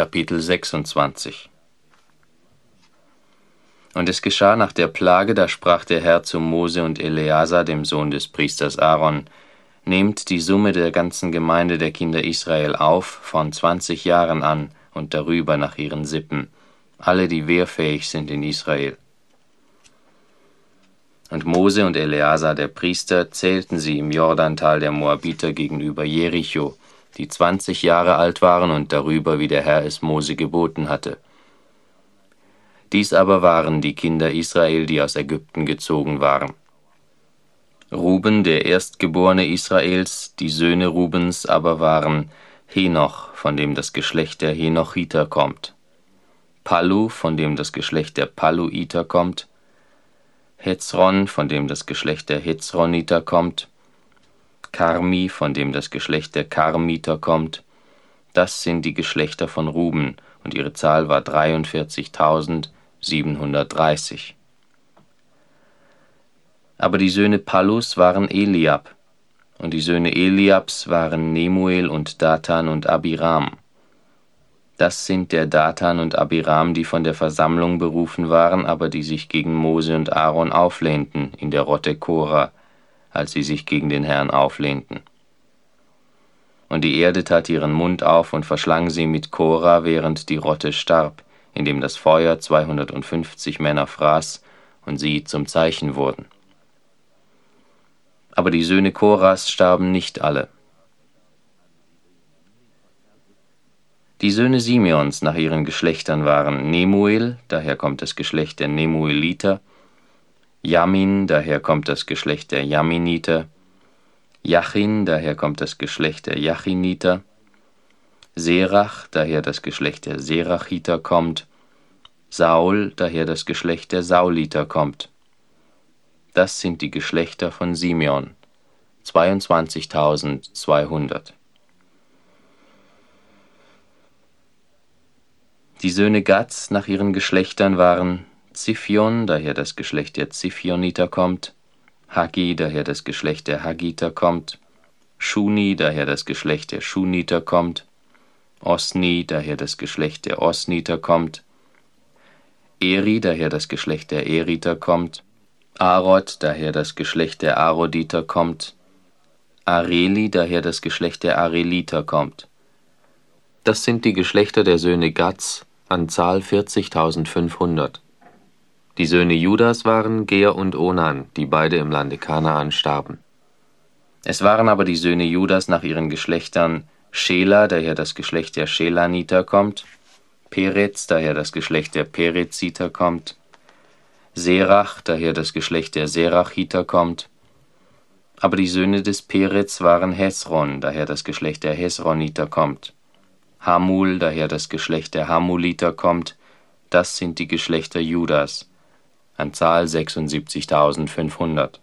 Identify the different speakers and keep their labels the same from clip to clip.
Speaker 1: Kapitel 26. Und es geschah nach der Plage, da sprach der Herr zu Mose und Eleazar, dem Sohn des Priesters Aaron: Nehmt die Summe der ganzen Gemeinde der Kinder Israel auf, von 20 Jahren an und darüber nach ihren Sippen, alle, die wehrfähig sind in Israel. Und Mose und Eleazar, der Priester, zählten sie im Jordantal der Moabiter gegenüber Jericho, die 20 Jahre alt waren und darüber, wie der Herr es Mose geboten hatte. Dies aber waren die Kinder Israel, die aus Ägypten gezogen waren. Ruben, der Erstgeborene Israels, die Söhne Rubens aber waren Henoch, von dem das Geschlecht der Henochiter kommt, Pallu, von dem das Geschlecht der Palluiter kommt, Hezron, von dem das Geschlecht der Hezroniter kommt, Karmi, von dem das Geschlecht der Karmiter kommt. Das sind die Geschlechter von Ruben, und ihre Zahl war 43.730. Aber die Söhne Pallus waren Eliab, und die Söhne Eliabs waren Nemuel und Datan und Abiram. Das sind der Datan und Abiram, die von der Versammlung berufen waren, aber die sich gegen Mose und Aaron auflehnten in der Rotte Kora, als sie sich gegen den Herrn auflehnten. Und die Erde tat ihren Mund auf und verschlang sie mit Kora, während die Rotte starb, indem das Feuer 250 Männer fraß und sie zum Zeichen wurden. Aber die Söhne Koras starben nicht alle. Die Söhne Simeons nach ihren Geschlechtern waren Nemuel, daher kommt das Geschlecht der Nemueliter, Jamin, daher kommt das Geschlecht der Jaminiter, Jachin, daher kommt das Geschlecht der Jachiniter, Serach, daher das Geschlecht der Serachiter kommt, Saul, daher das Geschlecht der Sauliter kommt. Das sind die Geschlechter von Simeon, 22.200. Die Söhne Gads nach ihren Geschlechtern waren Ziphion, daher das Geschlecht der Ziphioniter kommt, Haggi, daher das Geschlecht der Haggiter kommt, Shuni, daher das Geschlecht der Shuniter kommt, Osni, daher das Geschlecht der Osniter kommt, Eri, daher das Geschlecht der Eriter kommt, Arod, daher das Geschlecht der Aroditer kommt, Areli, daher das Geschlecht der Areliter kommt. Das sind die Geschlechter der Söhne Gads, an Zahl 40.500. Die Söhne Judas waren Ger und Onan, die beide im Lande Kanaan starben. Es waren aber die Söhne Judas nach ihren Geschlechtern Schela, daher das Geschlecht der Schelaniter kommt, Perez, daher das Geschlecht der Pereziter kommt, Serach, daher das Geschlecht der Serachiter kommt. Aber die Söhne des Perez waren Hesron, daher das Geschlecht der Hesroniter kommt, Hamul, daher das Geschlecht der Hamuliter kommt. Das sind die Geschlechter Judas, an Zahl 76.500.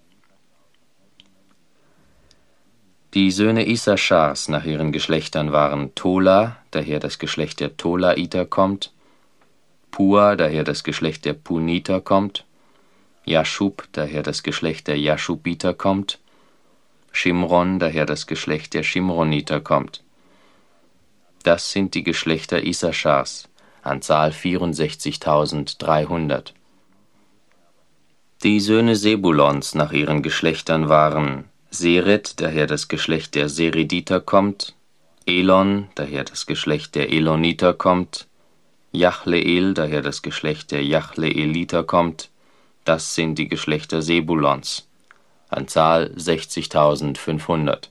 Speaker 1: Die Söhne Issaschars nach ihren Geschlechtern waren Tola, daher das Geschlecht der Tolaiter kommt, Pua, daher das Geschlecht der Puniter kommt, Jaschub, daher das Geschlecht der Jaschubiter kommt, Shimron, daher das Geschlecht der Shimroniter kommt. Das sind die Geschlechter Issaschars, an Zahl 64.300. Die Söhne Sebulons nach ihren Geschlechtern waren Seret, daher das Geschlecht der Serediter kommt, Elon, daher das Geschlecht der Eloniter kommt, Jachleel, daher das Geschlecht der Jachleeliter kommt. Das sind die Geschlechter Sebulons, an Zahl 60.500.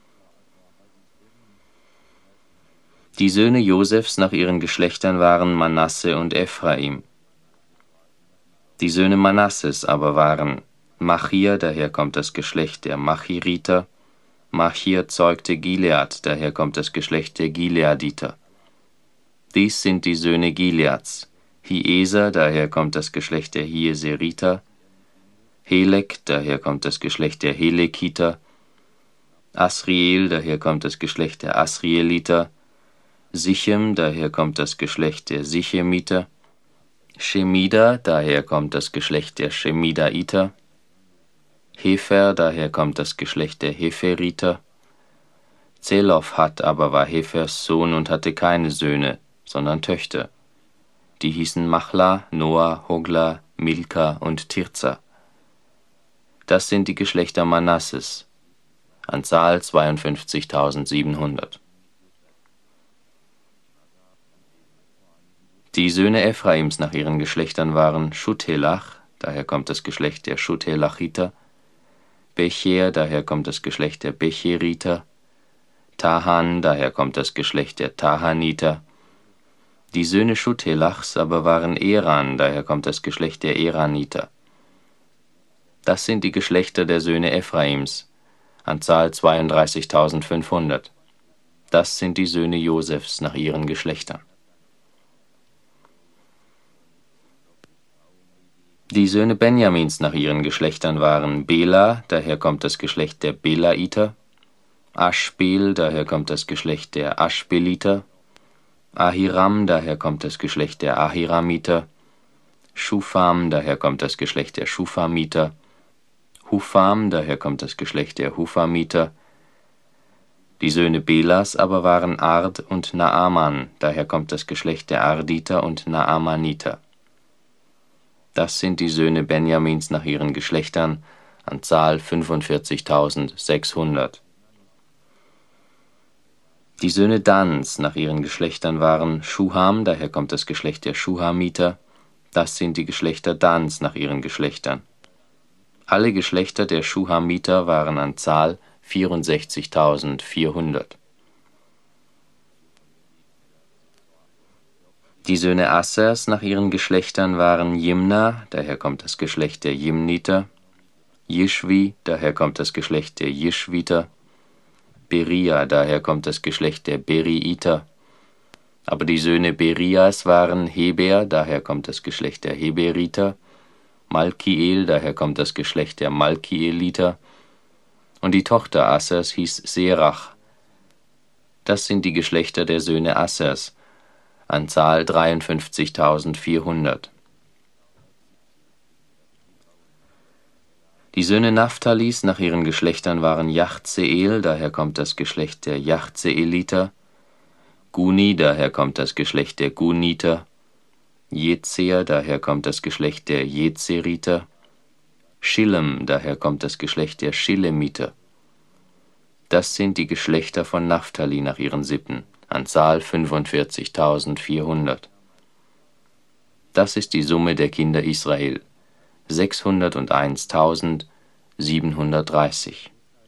Speaker 1: Die Söhne Josefs nach ihren Geschlechtern waren Manasse und Ephraim. Die Söhne Manasses aber waren Machir, daher kommt das Geschlecht der Machiriter, Machir zeugte Gilead, daher kommt das Geschlecht der Gileaditer. Dies sind die Söhne Gileads, Hieser, daher kommt das Geschlecht der Hieseriter, Helek, daher kommt das Geschlecht der Helekiter, Asriel, daher kommt das Geschlecht der Asrieliter, Sichem, daher kommt das Geschlecht der Sichemiter, Shemida, daher kommt das Geschlecht der Shemidaiter, Hefer, daher kommt das Geschlecht der Heferiter, Zelophat aber war Hefers Sohn und hatte keine Söhne, sondern Töchter. Die hießen Machla, Noah, Hogla, Milka und Tirza. Das sind die Geschlechter Manasses, an Zahl 52.700. Die Söhne Ephraims nach ihren Geschlechtern waren Schuthelach, daher kommt das Geschlecht der Schuthelachiter, Becher, daher kommt das Geschlecht der Becheriter, Tahan, daher kommt das Geschlecht der Tahaniter. Die Söhne Schuthelachs aber waren Eran, daher kommt das Geschlecht der Eraniter. Das sind die Geschlechter der Söhne Ephraims, an Zahl 32.500. Das sind die Söhne Josefs nach ihren Geschlechtern. Die Söhne Benjamins nach ihren Geschlechtern waren Bela, daher kommt das Geschlecht der Belaiter, Aschbel, daher kommt das Geschlecht der Aschbeliter, Ahiram, daher kommt das Geschlecht der Ahiramiter, Schufam, daher kommt das Geschlecht der Schufamiter, Hufam, daher kommt das Geschlecht der Hufamiter. Die Söhne Belas aber waren Ard und Naaman, daher kommt das Geschlecht der Arditer und Naamaniter. Das sind die Söhne Benjamins nach ihren Geschlechtern, an Zahl 45.600. Die Söhne Dans nach ihren Geschlechtern waren Schuham, daher kommt das Geschlecht der Schuhamiter. Das sind die Geschlechter Dans nach ihren Geschlechtern. Alle Geschlechter der Schuhamiter waren an Zahl 64.400. Die Söhne Assers nach ihren Geschlechtern waren Jimna, daher kommt das Geschlecht der Jimniter, Jischwi, daher kommt das Geschlecht der Jischwiter, Beria, daher kommt das Geschlecht der Beriiter. Aber die Söhne Berias waren Heber, daher kommt das Geschlecht der Heberiter, Malkiel, daher kommt das Geschlecht der Malkieliter, und die Tochter Assers hieß Serach. Das sind die Geschlechter der Söhne Assers, an Zahl 53.400. Die Söhne Naphthalis nach ihren Geschlechtern waren Jachzeel, daher kommt das Geschlecht der Jachzeeliter, Guni, daher kommt das Geschlecht der Guniter, Jezer, daher kommt das Geschlecht der Jezeriter, Schillem, daher kommt das Geschlecht der Schillemiter. Das sind die Geschlechter von Naphtali nach ihren Sippen, an Zahl 45.400. Das ist die Summe der Kinder Israel, 601.730.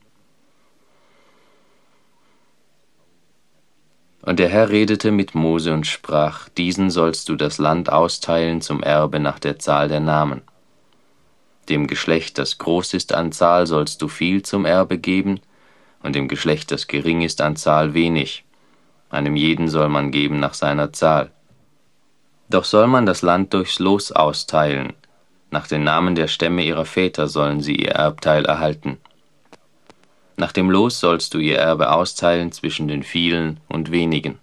Speaker 1: Und der Herr redete mit Mose und sprach: Diesen sollst du das Land austeilen zum Erbe nach der Zahl der Namen. Dem Geschlecht, das groß ist an Zahl, sollst du viel zum Erbe geben, und dem Geschlecht, das gering ist an Zahl, wenig. Einem jeden soll man geben nach seiner Zahl. Doch soll man das Land durchs Los austeilen. Nach den Namen der Stämme ihrer Väter sollen sie ihr Erbteil erhalten. Nach dem Los sollst du ihr Erbe austeilen zwischen den vielen und wenigen.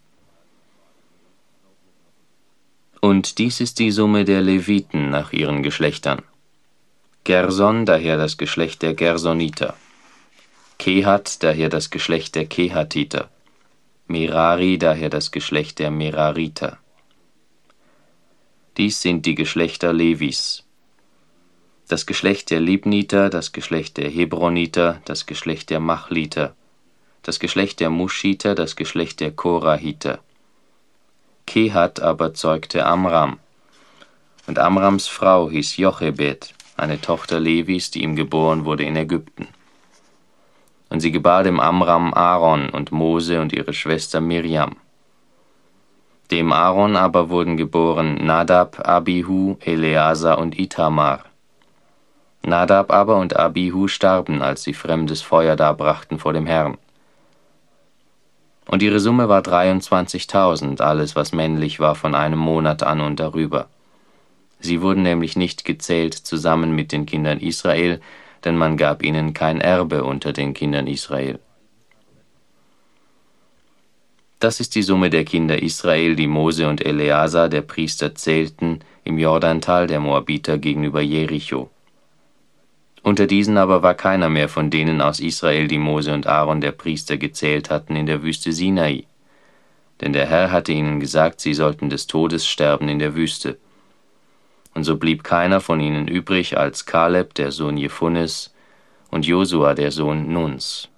Speaker 1: Und dies ist die Summe der Leviten nach ihren Geschlechtern. Gerson, daher das Geschlecht der Gersoniter. Kehat, daher das Geschlecht der Kehatiter. Merari, daher das Geschlecht der Merariter. Dies sind die Geschlechter Levis. Das Geschlecht der Libniter, das Geschlecht der Hebroniter, das Geschlecht der Machliter, das Geschlecht der Muschiter, das Geschlecht der Korahiter. Kehat aber zeugte Amram, und Amrams Frau hieß Jochebed, eine Tochter Levis, die ihm geboren wurde in Ägypten. Und sie gebar dem Amram Aaron und Mose und ihre Schwester Mirjam. Dem Aaron aber wurden geboren Nadab, Abihu, Eleazar und Itamar. Nadab aber und Abihu starben, als sie fremdes Feuer darbrachten vor dem Herrn. Und ihre Summe war 23.000, alles was männlich war von einem Monat an und darüber. Sie wurden nämlich nicht gezählt zusammen mit den Kindern Israel, denn man gab ihnen kein Erbe unter den Kindern Israel. Das ist die Summe der Kinder Israel, die Mose und Eleazar, der Priester, zählten im Jordantal der Moabiter gegenüber Jericho. Unter diesen aber war keiner mehr von denen aus Israel, die Mose und Aaron, der Priester, gezählt hatten in der Wüste Sinai. denn der Herr hatte ihnen gesagt, sie sollten des Todes sterben in der Wüste. Und so blieb keiner von ihnen übrig als Kaleb, der Sohn Jephunes, und Josua, der Sohn Nuns.